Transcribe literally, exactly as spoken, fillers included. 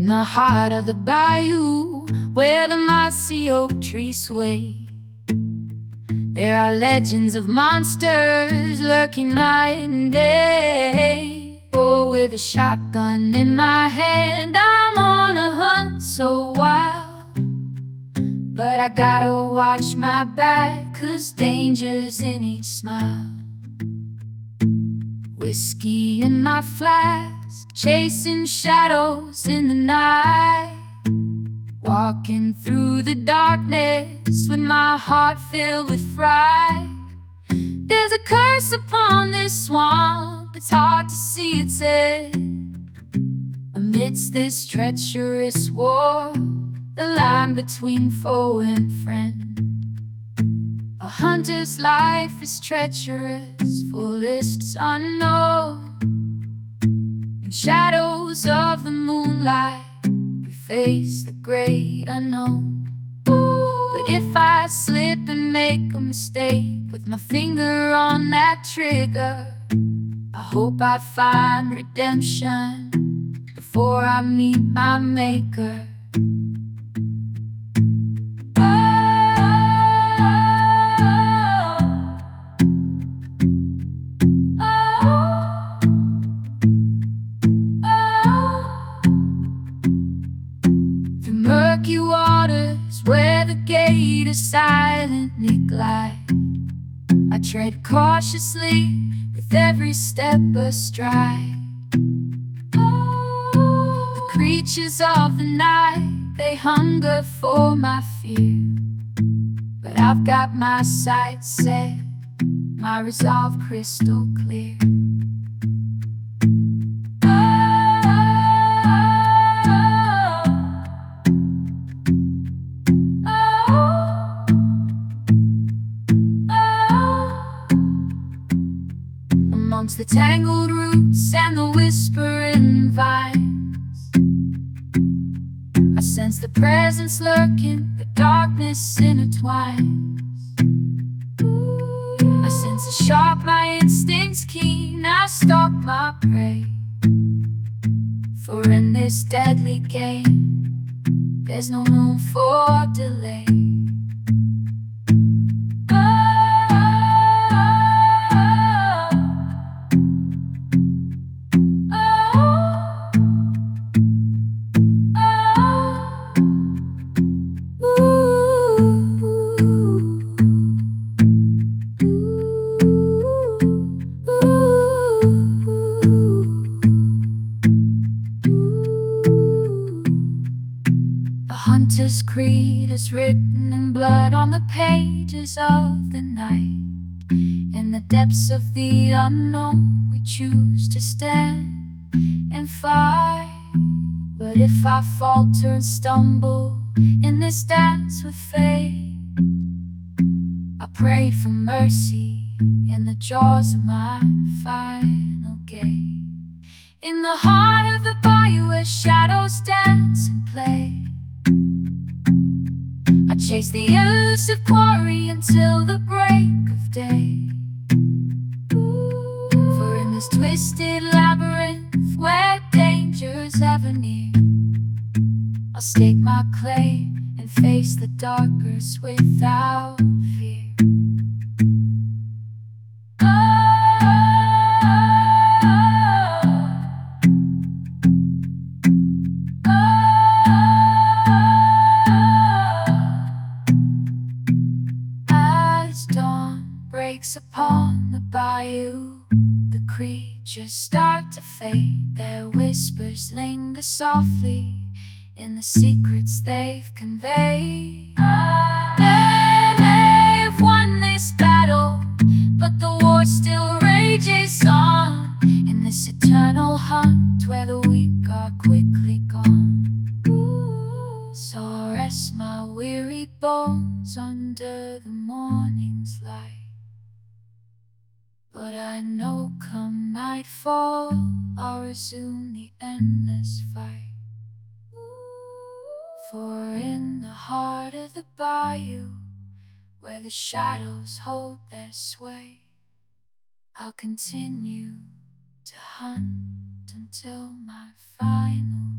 In the heart of the bayou, where the mossy oak trees sway, there are legends of monsters lurking night and day. Oh, with a shotgun in my hand, I'm on a hunt so wild, but I gotta watch my back, 'cause danger's in each smile. Whiskey in my flask, chasing shadows in the night, walking through the darkness with my heart filled with fright. There's a curse upon this swamp, it's hard to see its end. Amidst this treacherous war, the line between foe and friend. A hunter's life is treacherous, fullest unknown. In shadows of the moonlight, we face the great unknown. But if I slip and make a mistake with my finger on that trigger, I hope I find redemption before I meet my maker. Murky waters where the gators silently glide, I tread cautiously with every step astride. The creatures of the night, they hunger for my fear, but I've got my sights set, my resolve crystal clear. Amongst the tangled roots and the whispering vines, I sense the presence lurking, the darkness intertwines. I sense it sharp, my instincts keen, I stalk my prey. For in this deadly game, there's no room for delay. Hunter's creed is written in blood on the pages of the night. In the depths of the unknown, we choose to stand and fight. But if I falter and stumble in this dance with fate, I pray for mercy in the jaws of my final gate. In the heart of the bayou where shadows dance and play, I chase the elusive quarry until the break of day. For in this twisted labyrinth where danger's ever near, I'll stake my claim and face the darkness without fear. Breaks upon the bayou, the creatures start to fade. Their whispers linger softly in the secrets they've conveyed. They may have won this battle, but the war still rages on, in this eternal hunt where the weak are quickly gone. So I'll rest my weary bones under the morning's light. But I know come nightfall, I'll resume the endless fight. For in the heart of the bayou, where the shadows hold their sway, I'll continue to hunt until my final